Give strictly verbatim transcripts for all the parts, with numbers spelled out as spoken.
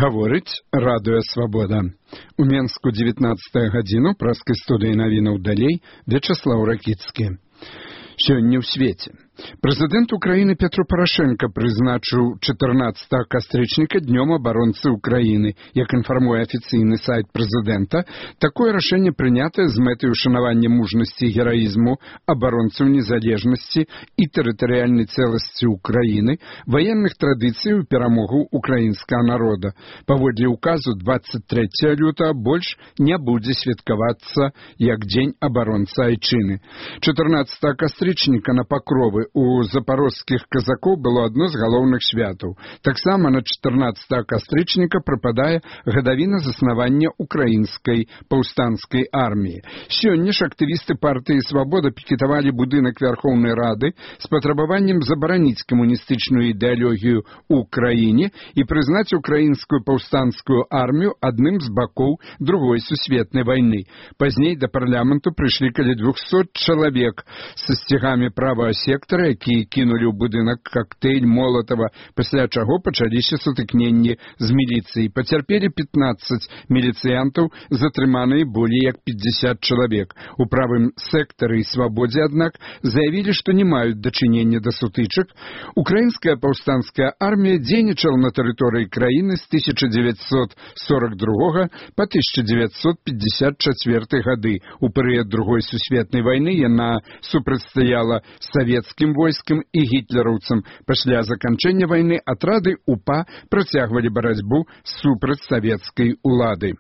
Гаворыць радыё «Свабода». У Менску дзевятнаццатая гадзіну праскай студыі навінаў далей Вячаслаў Ракіцкі. Сёння ў свеце. Прэзідэнт Украіны Петру Парашенко прызначыў чатырнаццатага кастрычніка днём абаронцы Украіны. Як інфармуе афіцыйны сайт прэзідэнта, такое рашэнне прынятае з мэтай ушанавання мужнасці і гераізму абаронцаў незалежнасці і тэрытарыяльнай цэласці Украіны, ваенных традыцый у перамогу украінскага народа. Паводле указу дваццаць трэцяга лютага больш не будзе святкавацца як дзень абаронцы айчыны. чатырнаццатага кастрычніка на Пакровы у запорожскіх казакоў было адно з галоўных святаў. Таксама на чатырнаццатага кастрычніка прыпадае гадавіна заснавання украінскай паўстанцкай арміі. Сёння ж актывісты партыі «Свабода» пікетавалі будынак Вярхоўнай Рады з патрабаваннем забараніць камуністычную ідэалогію ў краіне і прызнаць украінскую паўстанцкую армію адным з бакоў другой сусветнай вайны. Пазней да парламенту прыйшлі каля двухсот чалавек са сцягамі правага сектара, якія кінулі ў будынак кактэйль Молатава, пасля чаго пачаліся сутыкненні з міліцыяй. Пацярпелі пятнаццаць міліцыянтаў, затрыманыя болей як пятьдесят чалавек. У правым сектары і «Свабодзе», аднак, заявілі, што не маюць дачынення да сутычак. Украінская паўстанцкая армія дзейнічала на тэрыторыі краіны з тысяча дзевяцьсот сорок другога па тысяча дзевяцьсот пятьдесят чацвёрты гады. У перыяд другой сусветнай вайны яна супрацьстаяла савецкім войскам і гітлераўцам. Пасля заканчэння вайны атрады УПА працягвалі барацьбу супраць савецкай улады.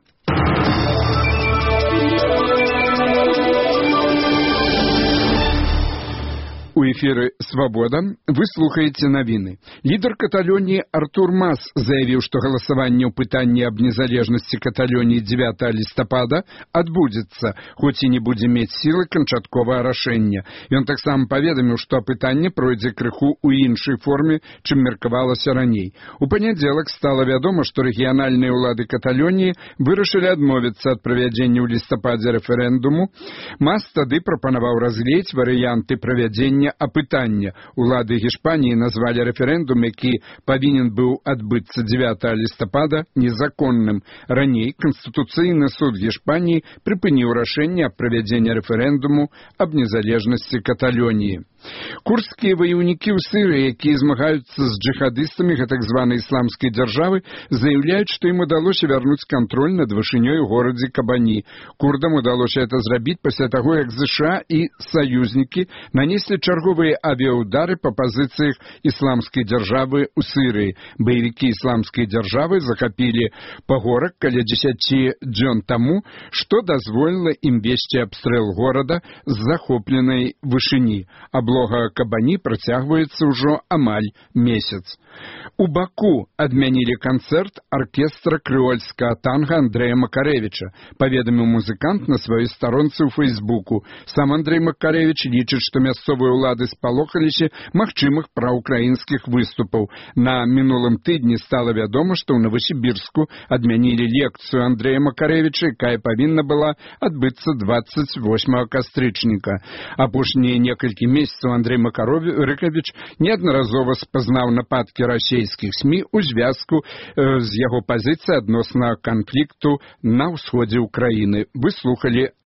У эфіры «Свабода» вы слухаеце навіны. Лідар Каталоніі Артур Мас заявіў, што галасаванне ў пытанні аб незалежнасці Каталоніі дзевятага лістапада адбудзецца, хоць і не будзе мець сілы канчатковае рашэнне. Ён таксама паведаміў, што апытанне пройдзе крыху ў іншай форме, чым меркавалася раней. У панядзелак стала вядома, што рэгіянальныя ўлады Каталоніі вырашылі адмовіцца ад правядзення ў лістападзе рэферэндуму. Мас тады прапанаваў разгледзець варыянты правядзення апытання. Улады Гішпаніі назвалі рэферэндум, які павінен быў адбыцца дзевятага лістапада, незаконным. Раней Канстытуцыйны суд Гішпаніі прыпыніў рашэнне аб правядзенні рэферэндуму аб незалежнасці Каталоніі. Курдскія ваяўнікі ў Сырыі, якія змагаюцца з джихадыстамі гэтак званай ісламскай дзяржавы, заяўляюць, што ім удалося вярнуць кантроль над вышынёй у горадзе Кабані. Курдам удалося это зрабіць пасля таго, як ЗША і саюзнікі нанеслі чарговыя авіаудары па пазіцыях ісламскай дзяржавы ў Сырыі. Баевікі ісламскай дзяржавы захапілі пагорак каля дзесяці дзён таму, што дазволіла ім весці абстрэл горада з захопленай вышыні. Аблога Кабані працягваецца ўжо амаль месяц. У Баку адмянілі канцэрт аркестра крэольскага танга Андрэя Макарэвіча, паведаміў музыкант на сваёй старонцы ў Фейсбуку. Сам Андрэй Макарэвіч лічыць, што мясцовыя ўлады спалохаліся магчымых праўкраінскіх выступаў. На мінулым тыдні стала вядома, што ў Новасібірску адмянілі лекцыю Андрэя Макарэвіча, якая павінна была адбыцца дваццаць восьмага кастрычніка. Апошнія некалькі месяцаў Андрэй Макарэвіч неаднаразова спазнаў нападкі расійскіх СМІ у звязку з яго пазіцыяй адносна канфлікту на ўсходзе ўкраіны. Вы слухалі